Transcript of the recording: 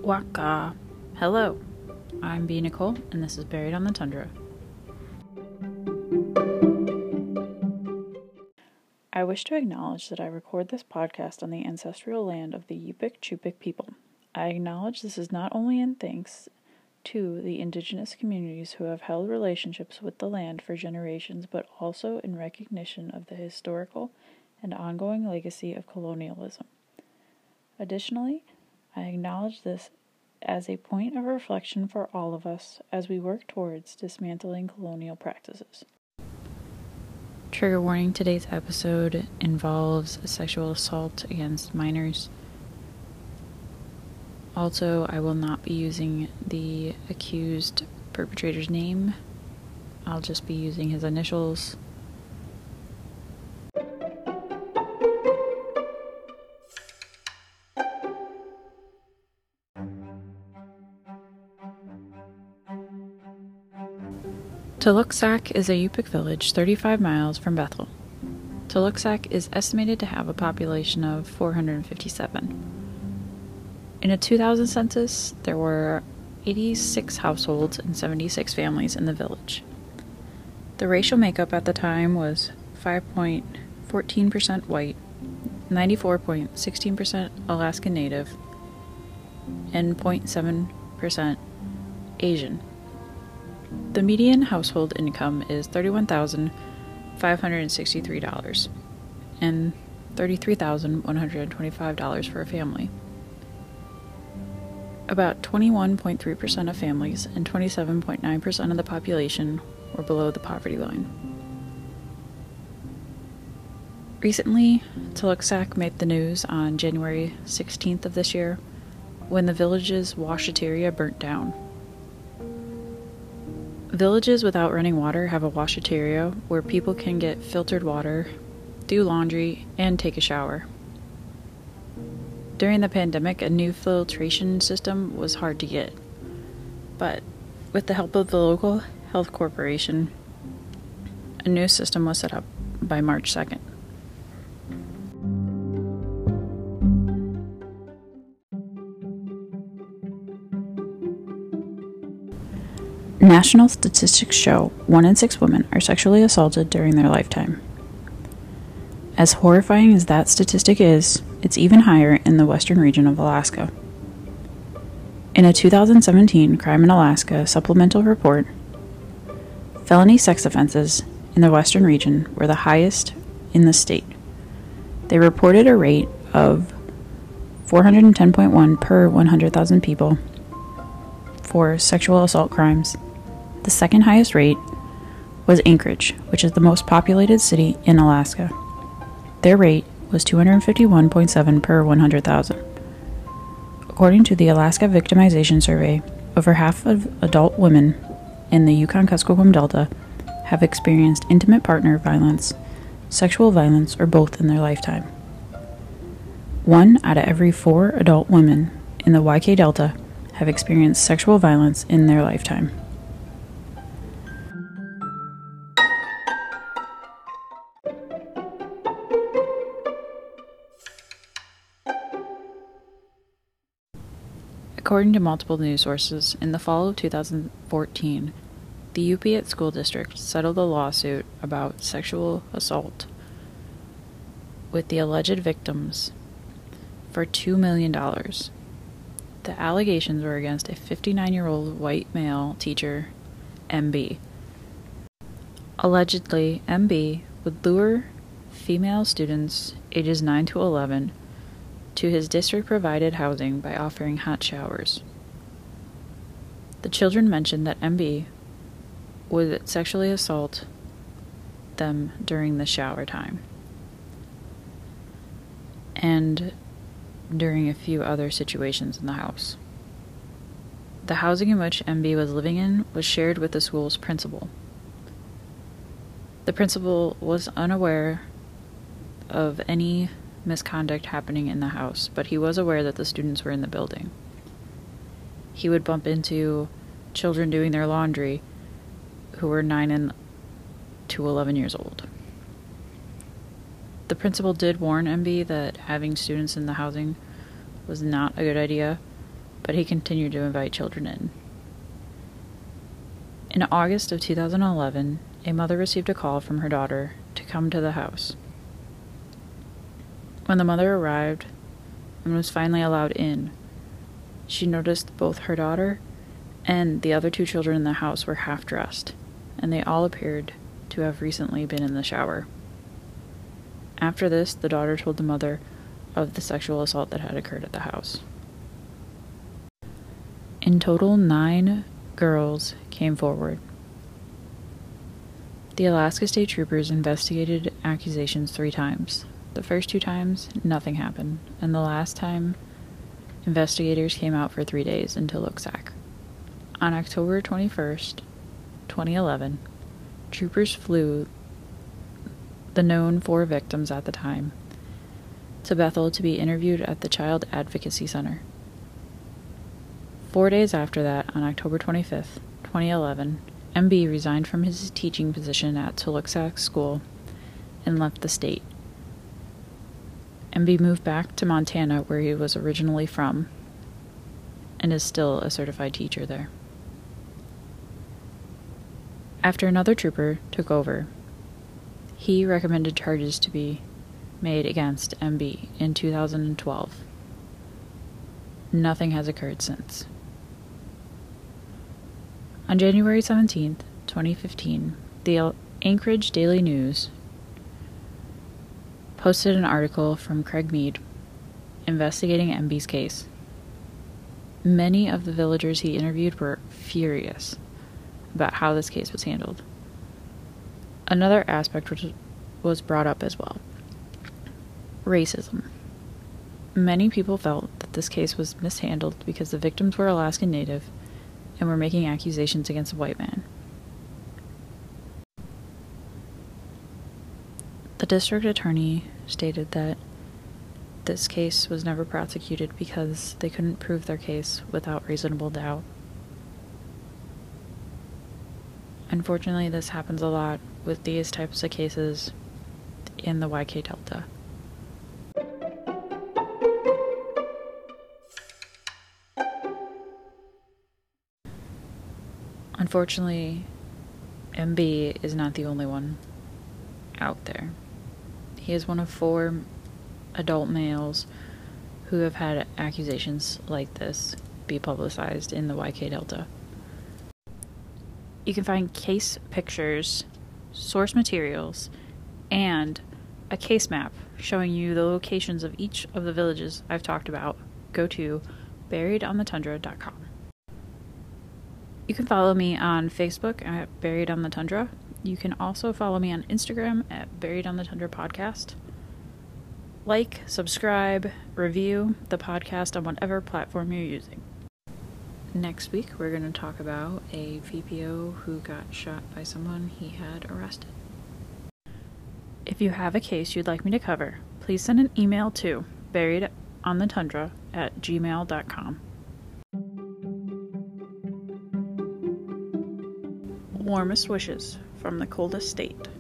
Waka. Hello, I'm B. Nicole, and this is Buried on the Tundra. I wish to acknowledge that I record this podcast on the ancestral land of the Yupik Chupik people. I acknowledge this is not only in thanks to the indigenous communities who have held relationships with the land for generations, but also in recognition of the historical and ongoing legacy of colonialism. Additionally, I acknowledge this as a point of reflection for all of us as we work towards dismantling colonial practices. Trigger warning: today's episode involves sexual assault against minors. Also, I will not be using the accused perpetrator's name. I'll just be using his initials. Tuluksak is a Yupik village 35 miles from Bethel. Tuluksak is estimated to have a population of 457. In a 2000 census, there were 86 households and 76 families in the village. The racial makeup at the time was 5.14% white, 94.16% Alaska Native, and 0.7% Asian. The median household income is $31,563 and $33,125 for a family. About 21.3% of families and 27.9% of the population were below the poverty line. Recently, Tuluksak made the news on January 16th of this year when the village's washateria burnt down. Villages without running water have a washateria where people can get filtered water, do laundry, and take a shower. During the pandemic, a new filtration system was hard to get, but with the help of the local health corporation, a new system was set up by March 2nd. National statistics show 1 in 6 women are sexually assaulted during their lifetime. As horrifying as that statistic is, it's even higher in the western region of Alaska. In a 2017 Crime in Alaska supplemental report, felony sex offenses in the western region were the highest in the state. They reported a rate of 410.1 per 100,000 people for sexual assault crimes. The second highest rate was Anchorage, which is the most populated city in Alaska. Their rate was 251.7 per 100,000. According to the Alaska Victimization Survey, over half of adult women in the Yukon-Kuskokwim Delta have experienced intimate partner violence, sexual violence, or both in their lifetime. 1 out of every 4 adult women in the YK Delta have experienced sexual violence in their lifetime. According to multiple news sources, in the fall of 2014, the Upiat School District settled a lawsuit about sexual assault with the alleged victims for $2 million. The allegations were against a 59-year-old white male teacher, MB. Allegedly, MB would lure female students ages 9 to 11 to his district-provided housing by offering hot showers. The children mentioned that MB would sexually assault them during the shower time and during a few other situations in the house. The housing in which MB was living in was shared with the school's principal. The principal was unaware of any misconduct happening in the house, but he was aware that the students were in the building. He would bump into children doing their laundry who were 9 to 11 years old. The principal did warn MB that having students in the housing was not a good idea, but he continued to invite children in. In August of 2011, a mother received a call from her daughter to come to the house. When the mother arrived and was finally allowed in, she noticed both her daughter and the other 2 children in the house were half-dressed, and they all appeared to have recently been in the shower. After this, the daughter told the mother of the sexual assault that had occurred at the house. In total, 9 girls came forward. The Alaska State Troopers investigated accusations 3 times. The first 2 times, nothing happened, and the last time, investigators came out for 3 days into Nooksack. On October 21st, 2011, troopers flew the known 4 victims at the time to Bethel to be interviewed at the Child Advocacy Center. 4 days after that, on October 25th, 2011, MB resigned from his teaching position at Nooksack School and left the state. MB moved back to Montana, where he was originally from, and is still a certified teacher there. After another trooper took over, he recommended charges to be made against MB in 2012. Nothing has occurred since. On January 17th, 2015, the Anchorage Daily News posted an article from Craig Mead investigating MB's case. Many of the villagers he interviewed were furious about how this case was handled. Another aspect which was brought up as well: racism. Many people felt that this case was mishandled because the victims were Alaskan Native and were making accusations against a white man. The district attorney stated that this case was never prosecuted because they couldn't prove their case without reasonable doubt. Unfortunately, this happens a lot with these types of cases in the YK Delta. Unfortunately, MB is not the only one out there. He is one of 4 adult males who have had accusations like this be publicized in the YK Delta. You can find case pictures, source materials, and a case map showing you the locations of each of the villages I've talked about. Go to buriedonthetundra.com. You can follow me on Facebook at Buried on the Tundra. You can also follow me on Instagram at Buried on the Tundra Podcast. Like, subscribe, review the podcast on whatever platform you're using. Next week, we're going to talk about a VPO who got shot by someone he had arrested. If you have a case you'd like me to cover, please send an email to buriedonthetundra@gmail.com. Warmest wishes from the coldest state.